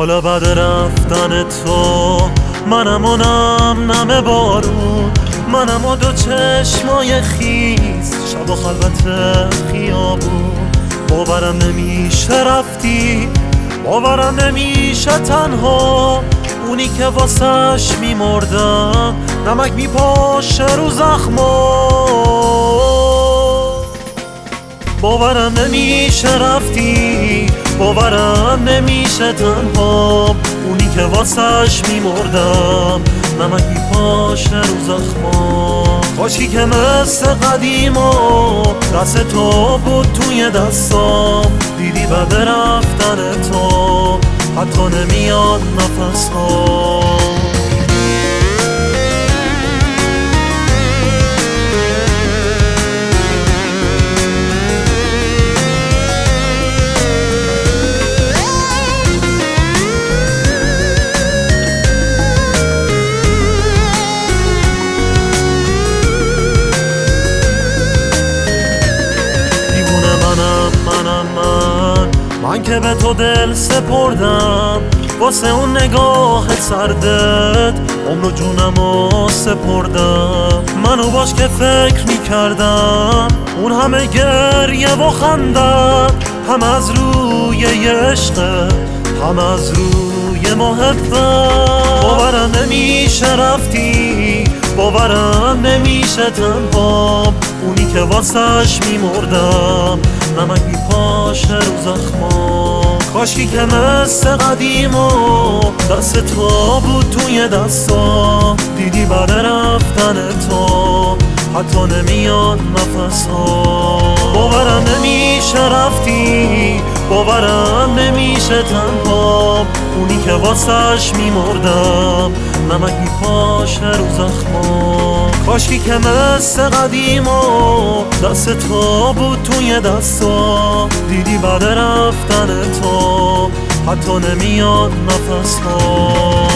حالا بعد رفتن تو منم و نم بارون، منم و دو چشمای خیز شب و خلوت خیابون. باورم نمیشه رفتی، باورم نمیشه تنها، اونی که واسش میمردم نمک میپاشه رو زخما. باورم نمیشه رفتی، باورم نمیشه تنها، اونی که واسش میمردم نمک میپاشه رو زخما. کاشکی که مثل قدیما دست تو بود توی دستام، دیدی بعد رفتن تو حتی نمیاد نفس ها. من که به تو دل سپردم، واسه اون نگاه سردت عمر و جونمو سپردم. منو باش که فکر میکردم اون همه گریه و خندت، هم از روی عشق هم از روی محبت. باورم نمیشه رفتی، باورم نمیشه تنها، اونی که واسش میمردم نمک میپاشه رو زخما. کاشکی که مثل قدیما دست تو بود توی دستا، دیدی بعد رفتن تو حتی نمیاد نفس ها. باورم نمیشه رفتی، باورم نمیشه تنها، اونی که واسش میمردم نمک میپاشه رو زخما. کاشکی که مثل قدیما دست تو بود توی دستا، دیدی بعد رفتن تو حتی نمیاد نفس ها.